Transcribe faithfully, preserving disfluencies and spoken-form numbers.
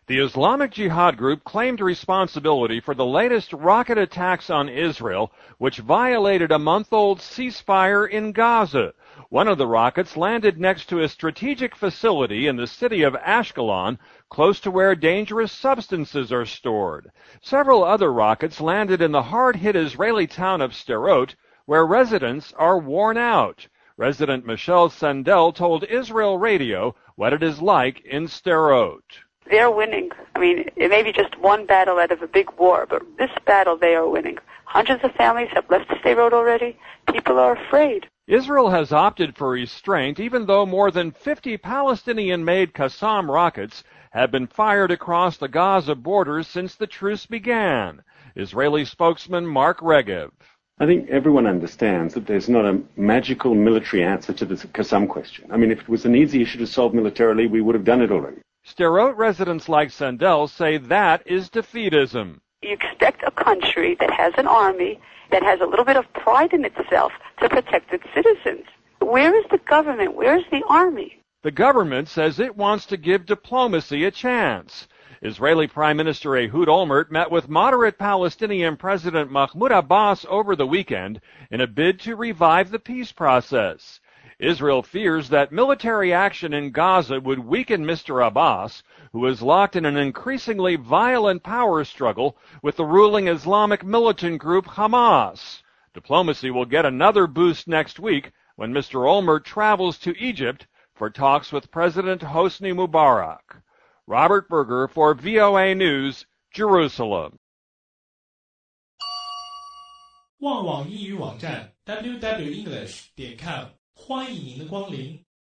The Islamic Jihad group claimed responsibility for the latest rocket attacks on Israel, which violated a month-old ceasefire in Gaza. One of the rockets landed next to a strategic facility in the city of Ashkelon, close to where dangerous substances are stored. Several other rockets landed in the hard-hit Israeli town of Sderot, where residents are worn out. Resident Michelle Sandel told Israel Radio what it is like in Sderot. They're winning. I mean, it may be just one battle out of a big war, but this battle they are winning. Hundreds of families have left Sderot already. People are afraid. Israel has opted for restraint, even though more than fifty Palestinian-made Qassam rockets have been fired across the Gaza border since the truce began. Israeli spokesman Mark Regev. I think everyone understands that there's not a magical military answer to the Qassam question. I mean, if it was an easy issue to solve militarily, we would have done it already. Sderot residents like Sandel say that is defeatism. You expect a country that has an army, that has a little bit of pride in itself to protect its citizens. Where is the government? Where is the army? The government says it wants to give diplomacy a chance. Israeli Prime Minister Ehud Olmert met with moderate Palestinian President Mahmoud Abbas over the weekend in a bid to revive the peace process. Israel fears that military action in Gaza would weaken Mister Abbas, who is locked in an increasingly violent power struggle with the ruling Islamic militant group Hamas. Diplomacy will get another boost next week when Mister Olmert travels to Egypt for talks with President Hosni Mubarak. Robert Berger for V O A News, Jerusalem. 旺网英语网站 double u double u double u 点 com 欢迎您的光临。